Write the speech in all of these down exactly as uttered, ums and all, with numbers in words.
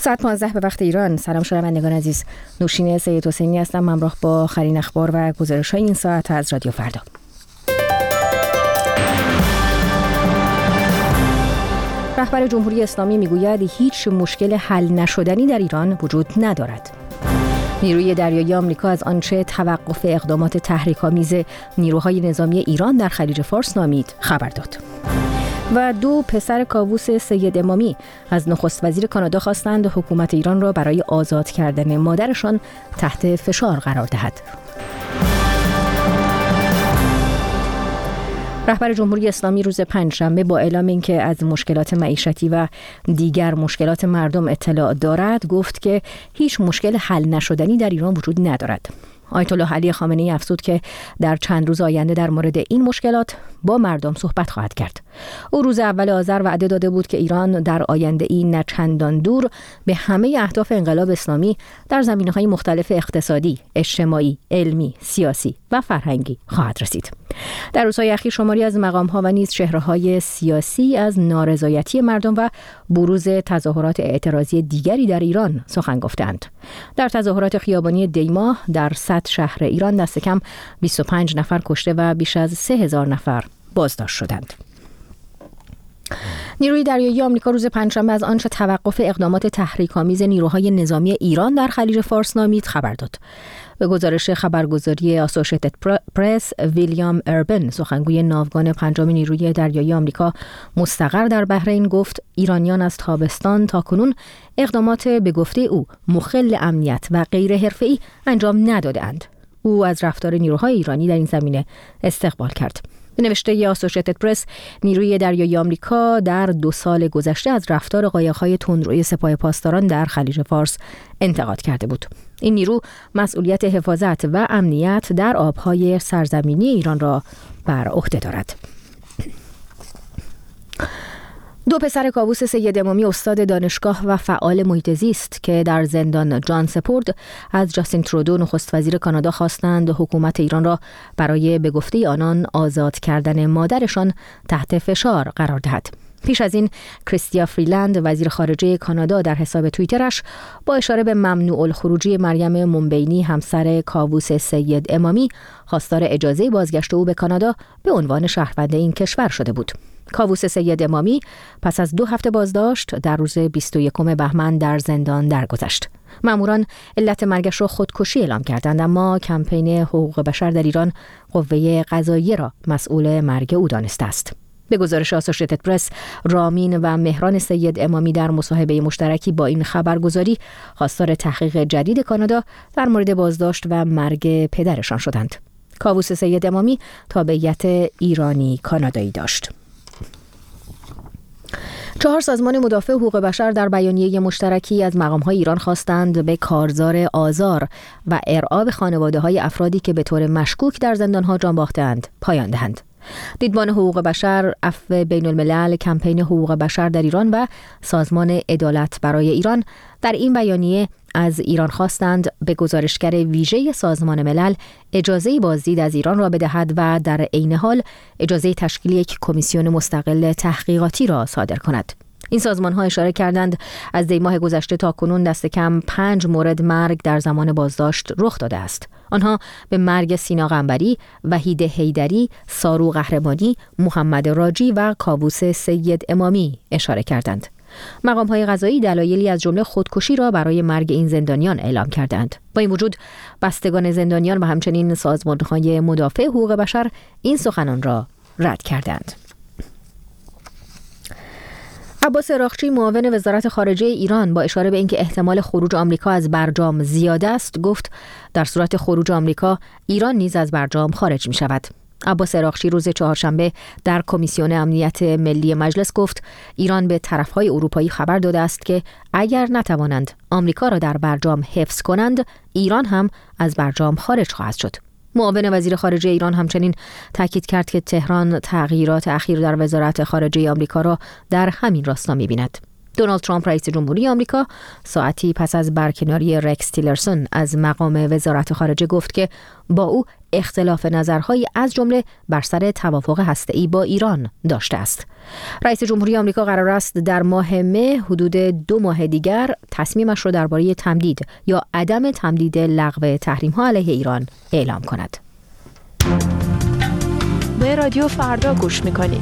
ساعت پانزده به وقت ایران. سلام شنوندگان عزیز، نوشین سید حسینی هستم، همراه با آخرین اخبار و گزارش‌های این ساعت از رادیو فردا. رهبر جمهوری اسلامی میگوید هیچ مشکل حل نشدنی در ایران وجود ندارد. نیروی دریایی آمریکا از آنچه توقف اقدامات تحریک‌آمیز نیروهای نظامی ایران در خلیج فارس نامید خبر داد. و دو پسر کاووس سید امامی از نخست وزیر کانادا خواستند حکومت ایران را برای آزاد کردن مادرشان تحت فشار قرار دهد. رهبر جمهوری اسلامی روز پنجشنبه با اعلام اینکه از مشکلات معیشتی و دیگر مشکلات مردم اطلاع دارد، گفت که هیچ مشکل حل نشدنی در ایران وجود ندارد. آیت الله علی خامنه‌ای افزود که در چند روز آینده در مورد این مشکلات با مردم صحبت خواهد کرد. او روز اول آذر وعده داده بود که ایران در آینده ای نه چندان دور به همه اهداف انقلاب اسلامی در زمینه‌های مختلف اقتصادی، اجتماعی، علمی، سیاسی و فرهنگی خواهد رسید. در روزهای اخیر شماری از مقام‌ها و نیز چهره‌های سیاسی از نارضایتی مردم و بروز تظاهرات اعتراضی دیگری در ایران سخن گفتند. در تظاهرات خیابانی دیما در صد شهر ایران دست کم بیست و پنج نفر کشته و بیش از سه هزار نفر بازداشت شدند. نیروی دریایی آمریکا روز پنجشنبه از آنچه توقف اقدامات تحریک‌آمیز نیروهای نظامی ایران در خلیج فارس نامید خبر داد. به گزارش خبرگزاری آسوشیتد پرس، ویلیام اربن، سخنگوی ناوگان پنجم نیروی دریایی آمریکا مستقر در بحرین، گفت ایرانیان از تابستان تا کنون اقدامات به گفته او مخل امنیت و غیر حرفه‌ای انجام نداده‌اند. او از رفتار نیروهای ایرانی در این زمینه استقبال کرد. به نوشته آسوشیتد پرس، نیروی دریایی آمریکا در دو سال گذشته از رفتار قایق‌های تندروی سپاه پاسداران در خلیج فارس انتقاد کرده بود. این نیرو مسئولیت حفاظت و امنیت در آب‌های سرزمینی ایران را بر عهده دارد. دو پسر کاووس سید امامی، استاد دانشگاه و فعال محیط زیست که در زندان جان سپرد، از جاستین ترودو نخست وزیر کانادا خواستند حکومت ایران را برای به گفته آنان آزاد کردن مادرشان تحت فشار قرار دهد. پیش از این کریستیا فریلند، وزیر خارجه کانادا، در حساب توییترش با اشاره به ممنوع الخروجی مریم مومبینی، همسر کاووس سید امامی، خواستار اجازه بازگشت او به کانادا به عنوان شهروند این کشور شده بود. کاووس سید امامی پس از دو هفته بازداشت در روز بیست و یکم بهمن در زندان درگذشت. ماموران علت مرگش را خودکشی اعلام کردند، اما کمپین حقوق بشر در ایران قوه قضاییه را مسئول مرگ او دانسته است. به گزارش آسوشیتد پرس، رامین و مهران سید امامی در مصاحبه مشترکی با این خبرگزاری خواستار تحقیق جدید کانادا در مورد بازداشت و مرگ پدرشان شدند. کاووس سید امامی تابعیت ایرانی کانادایی داشت. چهار سازمان مدافع حقوق بشر در بیانیه مشترکی از مقام‌های ایران خواستند به کارزار آزار و ارعاب خانواده‌های افرادی که به طور مشکوک در زندان‌ها جان باخته‌اند پایان دهند. دیدبان حقوق بشر، عفو بین الملل، کمپین حقوق بشر در ایران و سازمان عدالت برای ایران در این بیانیه از ایران خواستند به گزارشگر ویژه سازمان ملل اجازه بازدید از ایران را بدهد و در عین حال اجازه تشکیل یک کمیسیون مستقل تحقیقاتی را صادر کند. این سازمان‌ها اشاره کردند از دی ماه گذشته تا کنون دست کم پنج مورد مرگ در زمان بازداشت رخ داده است. آنها به مرگ سینا قنبری، وحید حیدری، سارو قهرمانی، محمد راجی و کاووس سید امامی اشاره کردند. مقام‌های قضایی دلایلی از جمله خودکشی را برای مرگ این زندانیان اعلام کردند. با این وجود بستگان زندانیان و همچنین سازمان‌های مدافع حقوق بشر این سخنان را رد کردند. عباس اراغچی، معاون وزارت خارجه ایران، با اشاره به اینکه احتمال خروج آمریکا از برجام زیاد است، گفت در صورت خروج آمریکا ایران نیز از برجام خارج می شود. عباس اراغچی روز چهارشنبه در کمیسیون امنیت ملی مجلس گفت ایران به طرفهای اروپایی خبر داده است که اگر نتوانند آمریکا را در برجام حفظ کنند، ایران هم از برجام خارج خواهد شد. معاون وزیر خارجه ایران همچنین تاکید کرد که تهران تغییرات اخیر در وزارت خارجه آمریکا را در همین راستا می‌بیند. دونالد ترامپ رئیس جمهوری آمریکا ساعتی پس از برکناری رکس تیلرسون از مقام وزارت خارجه گفت که با او اختلاف نظرهایی از جمله بر سر توافق هسته‌ای با ایران داشته است. رئیس جمهوری آمریکا قرار است در ماه مه حدود دو ماه دیگر تصمیمش را درباره تمدید یا عدم تمدید لغو تحریم‌ها علیه ایران اعلام کند. به رادیو فردا گوش می‌کنید.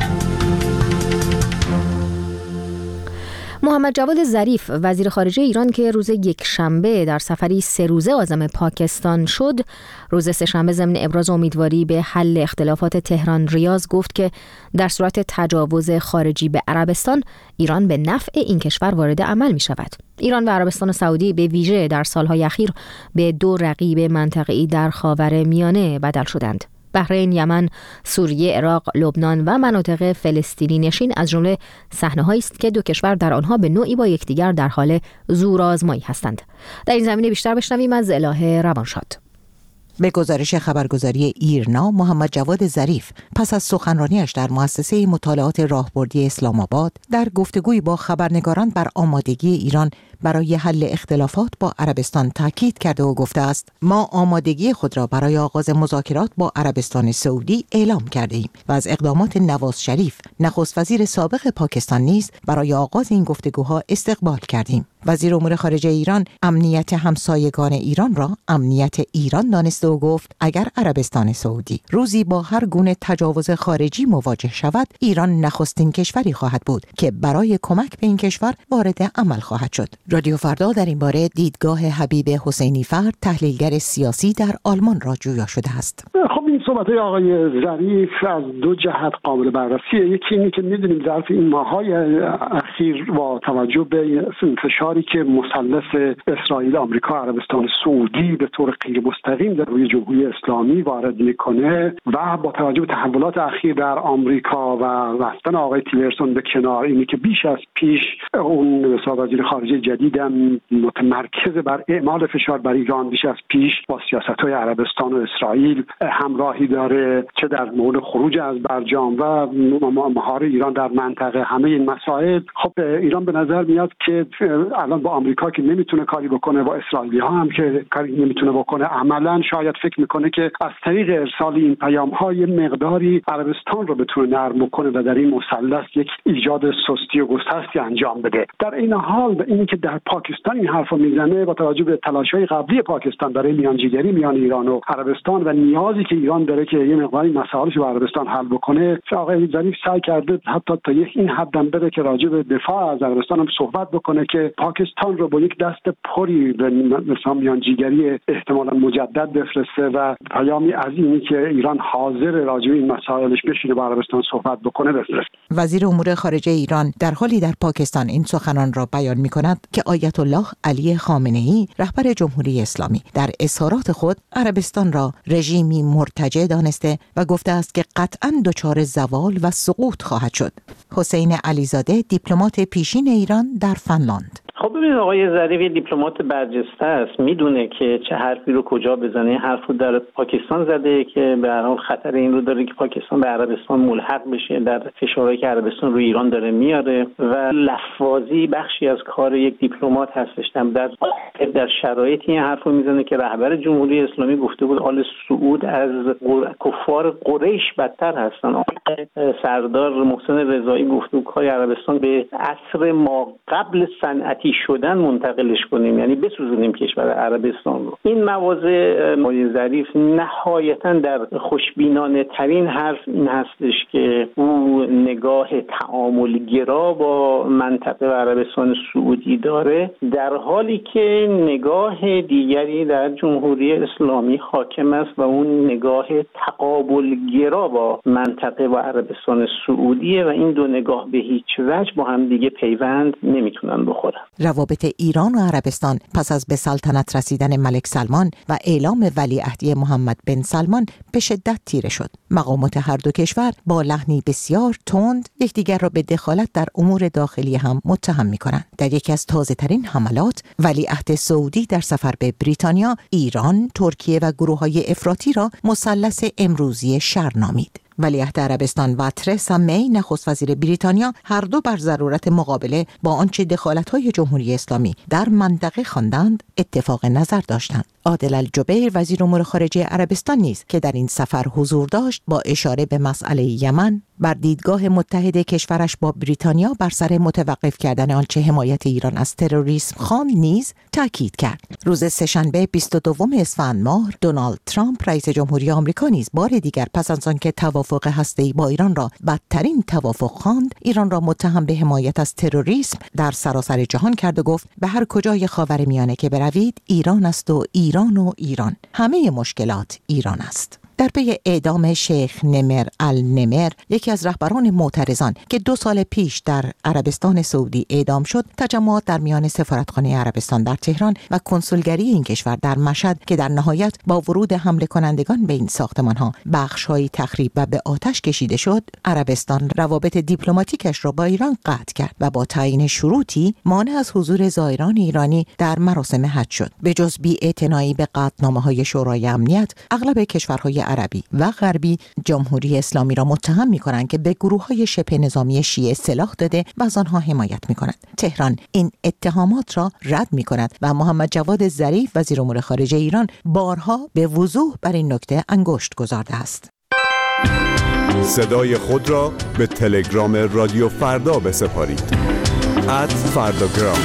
محمد جواد ظریف وزیر خارجه ایران که روز یکشنبه در سفری سه روزه عازم پاکستان شد، روز سه‌شنبه ضمن ابراز امیدواری به حل اختلافات تهران ریاض گفت که در صورت تجاوز خارجی به عربستان، ایران به نفع این کشور وارد عمل می شود. ایران و عربستان سعودی به ویژه در سالهای اخیر به دو رقیب منطقه‌ای در خاورمیانه بدل شدند. بحرین، یمن، سوریه، عراق، لبنان و مناطق فلسطینی نشین از جمله صحنه‌هایی است که دو کشور در آنها به نوعی با یکدیگر در حال زورآزمایی هستند. در این زمینه بیشتر بشنویم از الهه روانشاد. به گزارش خبرگزاری ایرنا، محمد جواد ظریف پس از سخنرانیش در مؤسسه مطالعات راهبردی اسلام آباد در گفتگوی با خبرنگاران بر آمادگی ایران برای حل اختلافات با عربستان تاکید کرده و گفته است: ما آمادگی خود را برای آغاز مذاکرات با عربستان سعودی اعلام کرده ایم و از اقدامات نواز شریف نخست وزیر سابق پاکستان نیز برای آغاز این گفتگوها استقبال کردیم. وزیر امور خارجه ایران امنیت همسایگان ایران را امنیت ایران دانسته و گفت اگر عربستان سعودی روزی با هر گونه تجاوز خارجی مواجه شود، ایران نخستین کشوری خواهد بود که برای کمک به این کشور وارد عمل خواهد شد. رادیو فردا در این باره دیدگاه حبیب حسینی فرد، تحلیلگر سیاسی در آلمان را جویا شده است. خب این صحبت‌های آقای ظریف از دو جهت قابل بررسیه. یکی اینه که می‌دونیم ظرف این ماه‌های اخیر با توجه به انتشاری که مثلث اسرائیل، آمریکا، عربستان سعودی به طور غیر مستقیم در روی جمهوری اسلامی وارد میکنه و با توجه به تحولات اخیر در آمریکا و رفتن آقای تیلرسون به کنار، اینی که بیش از پیش اون وزیر خارجه جدیدم متمرکز بر اعمال فشار بر ایران بیش از پیش با سیاست‌های عربستان و اسرائیل همراهی داره، چه در مورد خروج از برجام و مهار ایران در منطقه. همه این مسائل خب ایران به نظر میاد که الان با آمریکا که نمیتونه کاری بکنه، با اسرائیلی ها هم که کاری نمیتونه بکنه، عملا شاید فکر میکنه که از طریق ارسال این پیام های مقداری عربستان رو بتونه نرم کنه و در این مثلث یک ایجاد سستی و گسستی انجام بده. در این حال اینی که در پاکستان این حرفو میزنه با توجه به تلاش‌های قبلی پاکستان برای میانجیگری میان ایران و عربستان و نیازی که ایران داره که یه مقداری مسائلش با عربستان حل بکنه، آقای ظریف سعی کرده حتی تا این حدم بره که راجع به دفاع از عربستان هم صحبت بکنه که پاکستان رو با یک دست پری به مثلا میانجیگری احتمالاً مجدد بفرسته و پیامی از اینی که ایران حاضر راجع به این مسائلش بشینه با عربستان صحبت بکنه بفرسته. وزیر امور خارجه ایران در حالی در پاکستان این سخنان را بیان می‌کند که آیت الله علی خامنه‌ای رهبر جمهوری اسلامی در اظهارات خود عربستان را رژیمی مرتجع دانسته و گفته است که قطعاً دچار زوال و سقوط خواهد شد. حسین علیزاده، دیپلمات پیشین ایران در فنلاند: خب ببینید آقای ظریف یه دیپلمات برجسته است، میدونه که چه حرفی رو کجا بزنه. این حرف رو در پاکستان زده که به هر حال خطر این رو داره که پاکستان به عربستان ملحق بشه در فشارهایی که عربستان رو ایران داره میاره و لفاظی بخشی از کار یک دیپلمات هستش. در در شرایطی این حرف رو میزنه که رهبر جمهوری اسلامی گفته بود آل سعود از کفار قریش بدتر هستن. سردار محسن رضایی گفته بود کار عربستان به عصر ما قبل صنعتی شدن منتقلش کنیم، یعنی بسوزونیم کشور عربستان رو. این مواضع آقای ظریف نهایتاً در خوشبینانه ترین حرف این هستش که او نگاه تعامل گرا با منطقه و عربستان سعودی داره، در حالی که نگاه دیگری در جمهوری اسلامی حاکم است و اون نگاه تقابل گرا با منطقه و عربستان سعودیه و این دو نگاه به هیچ وجه با هم دیگه پیوند نمیتونن بخورن. روابط ایران و عربستان پس از به سلطنت رسیدن ملک سلمان و اعلام ولیعهدی محمد بن سلمان به شدت تیره شد. مقامات هر دو کشور با لحنی بسیار تند یکدیگر را به دخالت در امور داخلی هم متهم می‌کنند. در یکی از تازه‌ترین حملات، ولیعهد سعودی در سفر به بریتانیا، ایران، ترکیه و گروه‌های افراطی را مثلث امروزی شر نامید. ولیعهد عربستان و ترسا می نخست وزیر بریتانیا هر دو بر ضرورت مقابله با آنچه دخالت‌های جمهوری اسلامی در منطقه خواندند اتفاق نظر داشتند. عادل الجبیر وزیر امور خارجه عربستان نیز که در این سفر حضور داشت با اشاره به مسئله یمن بر دیدگاه متحد کشورش با بریتانیا بر سر متوقف کردن آنچه حمایت ایران از تروریسم خواند نیز تاکید کرد. روز سه‌شنبه بیست و دوم اسفند ماه دونالد ترامپ رئیس جمهوری آمریکا نیز بار دیگر پس از آنکه توافق هسته‌ای با ایران را بدترین توافق خواند، ایران را متهم به حمایت از تروریسم در سراسر جهان کرد و گفت به هر کجای خاورمیانه که بروید ایران است و ایران و ایران، همه مشکلات ایران است. در پی اعدام شیخ نمر النمر، یکی از رهبران معترضان که دو سال پیش در عربستان سعودی اعدام شد، تجمعات در میان سفارتخانه عربستان در تهران و کنسولگری این کشور در مشهد که در نهایت با ورود حمله کنندگان به این ساختمان‌ها بخش‌هایی تخریب و به آتش کشیده شد، عربستان روابط دیپلماتیکش را با ایران قطع کرد و با تعیین شروطی مانع از حضور زائران ایرانی در مراسم حج شد. به جز بی‌اعتنایی به قطعنامه‌های شورای امنیت، اغلب کشورهای عربی و غربی جمهوری اسلامی را متهم می‌کنند که به گروه‌های شبه نظامی شیعه سلاح داده و از آنها حمایت می‌کند. تهران این اتهامات را رد می‌کند و محمد جواد ظریف وزیر امور خارجه ایران بارها به وضوح بر این نکته انگشت گذارده است. صدای خود را به تلگرام رادیو فردا بسپارید. ات فرداگرام.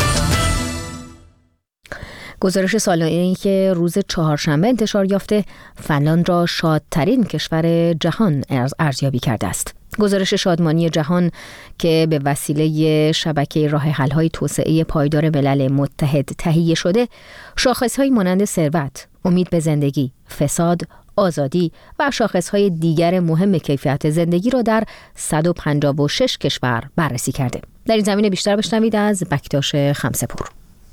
گزارش سالانه‌ای که روز چهارشنبه انتشار یافته فنلاند را شادترین کشور جهان ارزیابی کرده است. گزارش شادمانی جهان که به وسیله شبکه راه حل‌های توسعه پایدار ملل متحد تهیه شده، شاخص‌هایی مانند ثروت، امید به زندگی، فساد، آزادی و شاخص‌های دیگر مهم کیفیت زندگی را در صد و پنجاه و شش کشور بررسی کرده. در این زمینه بیشتر بشنوید از بکتاش خمسه‌پور.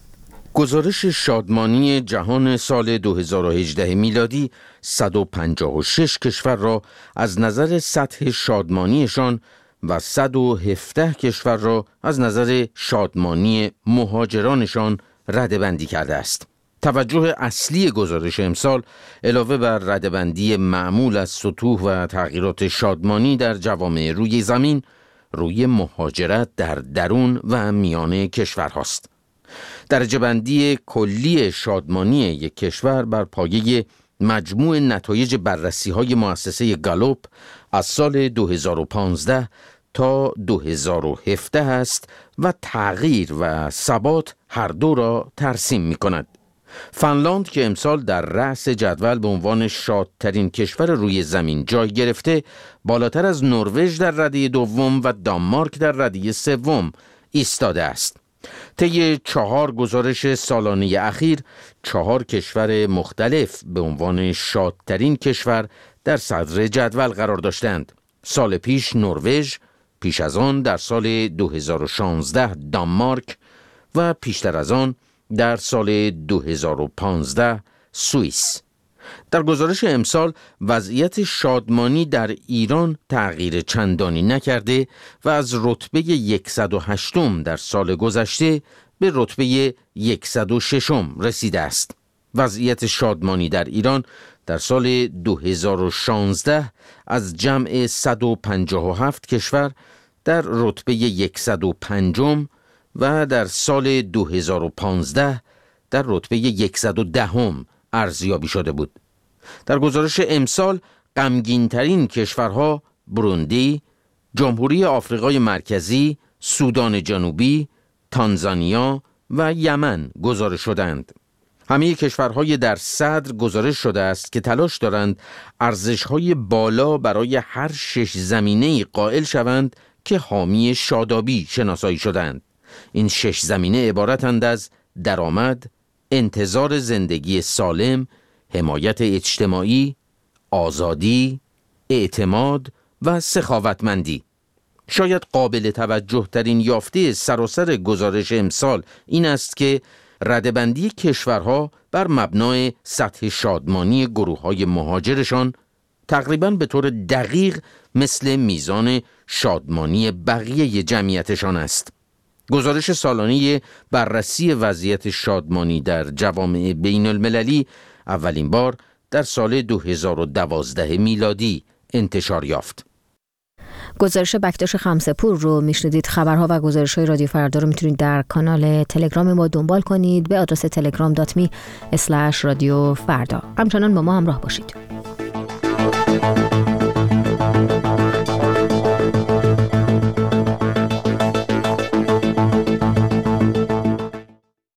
گزارش شادمانی جهان سال دو هزار و هجده میلادی صد و پنجاه و شش کشور را از نظر سطح شادمانیشان و صد و هفده کشور را از نظر شادمانی مهاجرانشان رده‌بندی کرده است. توجه اصلی گزارش امسال علاوه بر رده‌بندی معمول از سطوح و تغییرات شادمانی در جوامع روی زمین، روی مهاجرت در درون و میان کشورهاست. درجه بندی کلی شادمانی یک کشور بر پایه مجموع نتایج بررسی‌های مؤسسه گالوپ از سال دو هزار و پانزده تا دو هزار و هفده است و تغییر و ثبات هر دو را ترسیم می‌کند. فنلاند که امسال در رأس جدول به عنوان شادترین کشور روی زمین جای گرفته، بالاتر از نروژ در رده دوم و دانمارک در رده سوم ایستاده است. طی چهار گزارش سالانه اخیر، چهار کشور مختلف به عنوان شادترین کشور در صدر جدول قرار داشتند. سال پیش نروژ، پیش از آن در سال دو هزار و شانزده دانمارک و پیشتر از آن در سال دو هزار و پانزده سوئیس. در گزارش امسال وضعیت شادمانی در ایران تغییر چندانی نکرده و از رتبه صد و هشتم در سال گذشته به رتبه صد و ششم رسیده است. وضعیت شادمانی در ایران در سال دو هزار و شانزده از جمع صد و پنجاه و هفت کشور در رتبه صد و پنجم و در سال دو هزار و پانزده در رتبه صد و دهم ارزیابی شده بود. در گزارش امسال غمگین‌ترین کشورها بروندی، جمهوری آفریقای مرکزی، سودان جنوبی، تانزانیا و یمن گزارش شدند. همه کشورهای در صدر گزارش شده است که تلاش دارند ارزش‌های بالا برای هر شش زمینه‌ای قائل شوند که حامی شادابی شناسایی شدند. این شش زمینه عبارتند از درآمد، انتظار زندگی سالم، حمایت اجتماعی، آزادی، اعتماد و سخاوتمندی. شاید قابل توجه ترین یافته سراسر گزارش امسال این است که رده‌بندی کشورها بر مبنای سطح شادمانی گروه‌های مهاجرشان تقریباً به طور دقیق مثل میزان شادمانی بقیه جمعیتشان است. گزارش سالانه بررسی وضعیت شادمانی در جوامع بین المللی اولین بار در سال دو هزار و دوازده میلادی انتشار یافت. گزارش بکتاش خمسه‌پور رو میشنیدید. خبرها و گزارش‌های رادیو فردا رو میتونید در کانال تلگرام ما دنبال کنید به آدرس تلگرام دات می اسلش رادیو فردا. همچنان با ما همراه باشید.